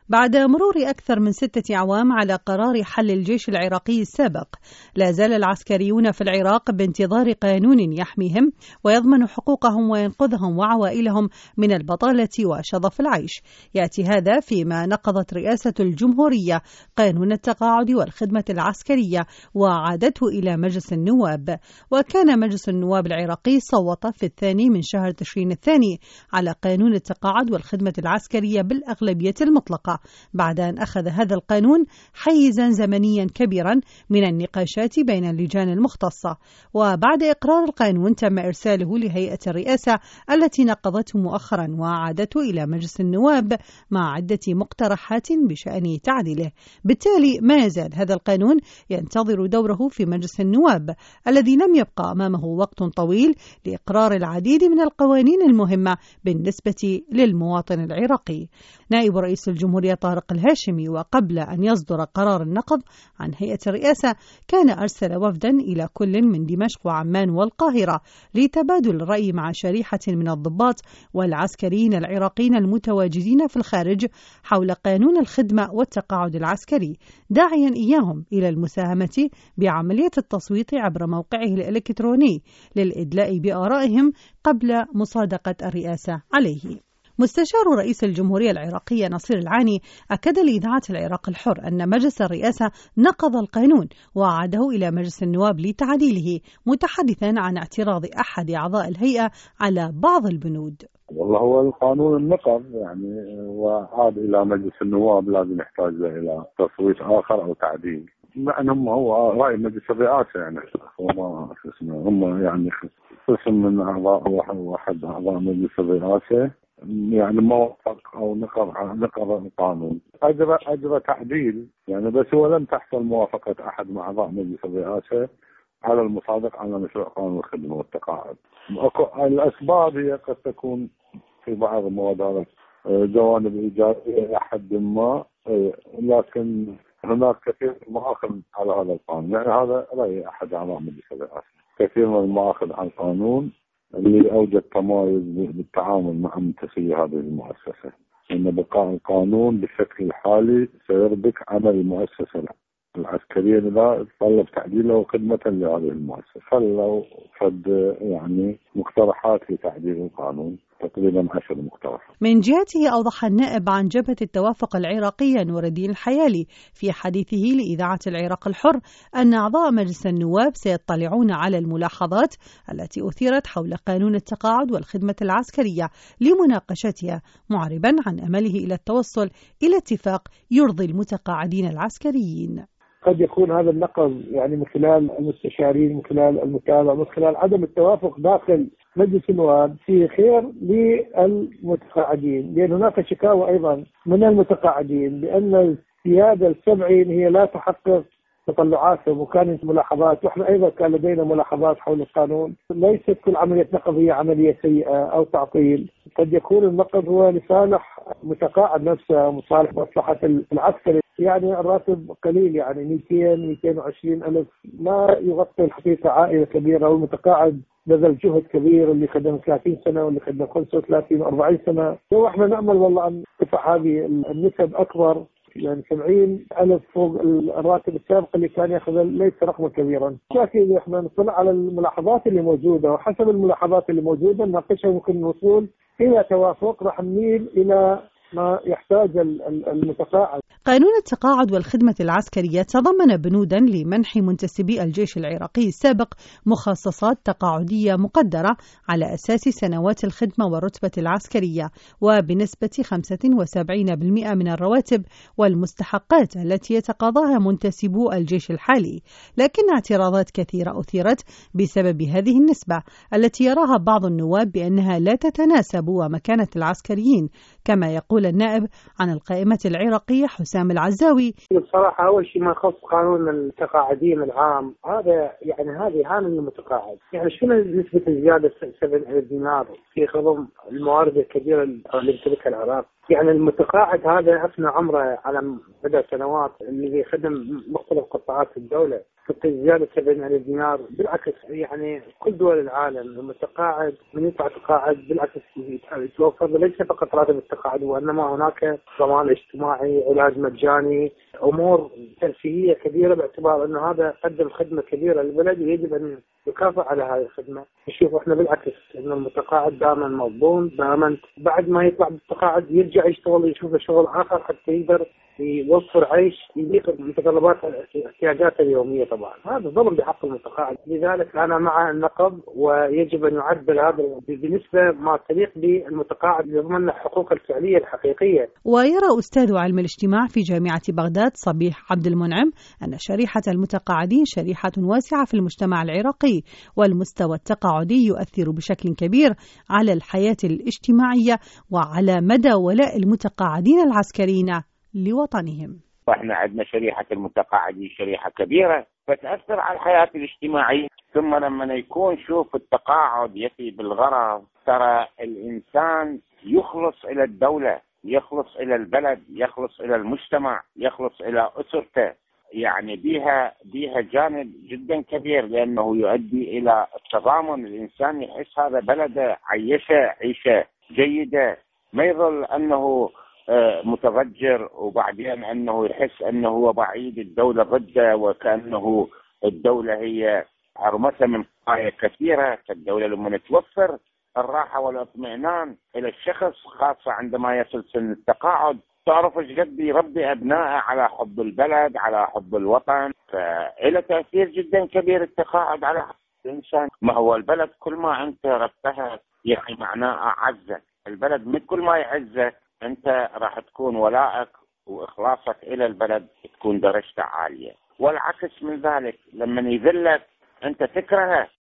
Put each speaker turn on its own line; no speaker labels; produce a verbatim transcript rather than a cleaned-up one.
بعد مرور أكثر من ستة أعوام على قرار حل الجيش العراقي السابق، لا زال العسكريون في العراق بانتظار قانون يحميهم ويضمن حقوقهم وينقذهم وعوائلهم من البطالة وشظف العيش. يأتي هذا فيما نقضت رئاسة الجمهورية قانون التقاعد والخدمة العسكرية وعادته إلى مجلس النواب. وكان مجلس النواب العراقي صوت في الثاني من شهر تشرين الثاني على قانون التقاعد والخدمة العسكرية بالأغلبية المطلقة، بعد أن أخذ هذا القانون حيزا زمنيا كبيرا من النقاشات بين اللجان المختصة. وبعد إقرار القانون تم إرساله لهيئة الرئاسة التي نقضته مؤخرا وعادته إلى مجلس النواب مع عدة مقترحات بشأن تعديله. بالتالي ما يزال هذا القانون ينتظر دوره في مجلس النواب الذي لم يبقى أمامه وقت طويل لإقرار العديد من القوانين المهمة بالنسبة للمواطن العراقي. نائب رئيس الجمهورية طارق الهاشمي وقبل أن يصدر قرار النقض عن هيئة الرئاسة كان أرسل وفدا إلى كل من دمشق وعمان والقاهرة لتبادل الرأي مع شريحة من الضباط والعسكريين العراقيين المتواجدين في الخارج حول قانون الخدمة والتقاعد العسكري، داعيا إياهم إلى المساهمة بعملية التصويت عبر موقعه الإلكتروني للإدلاء بآرائهم قبل مصادقة الرئاسة عليه. مستشار رئيس الجمهورية العراقية نصير العاني أكد لإذاعة العراق الحر أن مجلس الرئاسة نقض القانون وعاده إلى مجلس النواب لتعديله، متحدثا عن اعتراض أحد أعضاء الهيئة على بعض البنود.
والله هو القانون النقض يعني وعاد إلى مجلس النواب، لازم يحتاج إلى تصويت آخر أو تعديل، مع أنهم هو رأي مجلس الرئاسة يعني هم هم يعني قسم من أعضاء واحد أعضاء مجلس الرئاسة يعني موافق او نقض نقض القانون، اجرى اجرى تعديل يعني، بس هو لم تحصل موافقه احد من اعضاء مجلس الرئاسه على المصادقه على مشروع قانون الخدمه والتقاعد. الاسباب هي قد تكون في بعض المواد هذا جوانب ايجابيه الى حد ما، لكن هناك كثير من المآخذ على هذا القانون، يعني هذا راي احد اعضاء مجلس الرئاسه، كثير من المآخذ على القانون اللي أوجد تمايز بالتعامل مع منتسبي هذه المؤسسة، إن بقاء القانون بالشكل الحالي سيربك عمل المؤسسة العسكرية، لا يتطلب تعديله وخدمة لهذه المؤسسة. خلوا فد يعني مقترحات في تعديل القانون، تقريبا عشر مقترحات.
من جهته أوضح النائب عن جبهة التوافق العراقية نور الدين الحيالي في حديثه لإذاعة العراق الحر أن أعضاء مجلس النواب سيطلعون على الملاحظات التي أثيرت حول قانون التقاعد والخدمة العسكرية لمناقشتها، معربا عن أمله إلى التوصل إلى اتفاق يرضي المتقاعدين العسكريين.
قد يكون هذا النقض يعني من خلال المستشارين، من خلال المتابعة، من خلال عدم التوافق داخل مجلس النواب في خير للمتقاعدين، لأن هناك شكاوى أيضا من المتقاعدين بأن السيادة السبعين هي لا تحقق تطلعاتهم، وكانت ملاحظات، واحنا أيضا كان لدينا ملاحظات حول القانون. ليست كل عملية نقض هي عملية سيئة أو تعطيل، قد يكون النقض هو لصالح متقاعد نفسه، مصالح مصلحة العسكري، يعني الراتب قليل يعني مئتين مئتين وعشرين ألف ما يغطي الحقيقة عائلة كبيرة، والمتقاعد بذل جهد كبير، اللي خدم ثلاثين سنة واللي خدم خمسة وثلاثين وأربعين سنة. واحنا نأمل والله أن ترفع هذه النسب أكبر، يعني سبعين ألف فوق الراتب السابق اللي كان يأخذ ليس رقما كبيرا. لكن احنا نطلع على الملاحظات اللي موجودة، وحسب الملاحظات اللي موجودة نناقشها، ممكن الوصول إلى توافق راح نميل إلى ما يحتاج المتقاعد.
قانون التقاعد والخدمة العسكرية تضمن بنودا لمنح منتسبي الجيش العراقي السابق مخصصات تقاعدية مقدرة على أساس سنوات الخدمة والرتبة العسكرية، وبنسبة خمسة وسبعين بالمئة من الرواتب والمستحقات التي يتقاضاها منتسبو الجيش الحالي. لكن اعتراضات كثيرة أثيرت بسبب هذه النسبة التي يراها بعض النواب بأنها لا تتناسب ومكانة العسكريين، كما يقول النائب عن القائمة العراقية حسام العزاوي.
بصراحة أول شيء ما يخص قانون التقاعدين العام، هذا يعني هذه هان المتقاعد، يعني شنو نسبة الزيادة سبعين ألف دينار في خضم الموارد الكبيرة اللي يمتلكها العراق؟ يعني المتقاعد هذا أفنى عمره على مدى سنوات، اللي يخدم مختلف قطاعات الدولة، في زيادة سبعين ألف دينار. بالعكس يعني كل دول العالم المتقاعد من يطلع تقاعد بالعكس يتوفر ليس فقط راتب التقاعد وإنما هناك ضمان اجتماعي، علاج مجاني، أمور ترفيهية كبيرة، باعتبار أن هذا قدم خدمة كبيرة للبلد ويجب أن يكافئ على هذه الخدمة. نشوف احنا بالعكس ان المتقاعد دائما مظلوم، دائما بعد ما يطلع بالتقاعد يرجع يشتغل يشوف شغل اخر حتى يقدر يوفر عيش يليق بمتطلبات احتياجاته اليوميه. طبعا هذا ظلم بحق المتقاعد، لذلك انا مع النقض ويجب ان يعدل هذا بنسبه ما تليق بالمتقاعد ليضمن حقوقه الفعليه الحقيقيه.
ويرى استاذ علم الاجتماع في جامعه بغداد صبيح عبد المنعم ان شريحه المتقاعدين شريحه واسعه في المجتمع العراقي، والمستوى التقاعدي يؤثر بشكل كبير على الحياه الاجتماعيه وعلى مدى ولاء المتقاعدين العسكريين لوطنهم.
واحنا عندنا شريحة المتقاعدين شريحة كبيرة فتأثر على الحياة الاجتماعية. ثم لما يكون شوف التقاعد يفي بالغرض، ترى الإنسان يخلص إلى الدولة، يخلص إلى البلد، يخلص إلى المجتمع، يخلص إلى أسرته، يعني بها بها جانب جدا كبير، لأنه يؤدي إلى التضامن. الإنسان يحس هذا بلده عيشه عيشة جيدة، ما يظل أنه متضجر وبعدين أنه يحس أنه هو بعيد الدولة ضده، وكأنه الدولة هي عرمتها من قضايا كثيرة. فالدولة لما توفر الراحة والاطمئنان إلى الشخص خاصة عندما يصل سن التقاعد، تعرف ايش قد يربي أبنائه على حب البلد، على حب الوطن، فإلى تأثير جدا كبير التقاعد على الإنسان. ما هو البلد كل ما أنت ربتها يعني معناه أعزك، البلد من كل ما يعزك أنت راح تكون ولائك وإخلاصك إلى البلد تكون درجته عالية. والعكس من ذلك، لما يذلك أنت تكرهه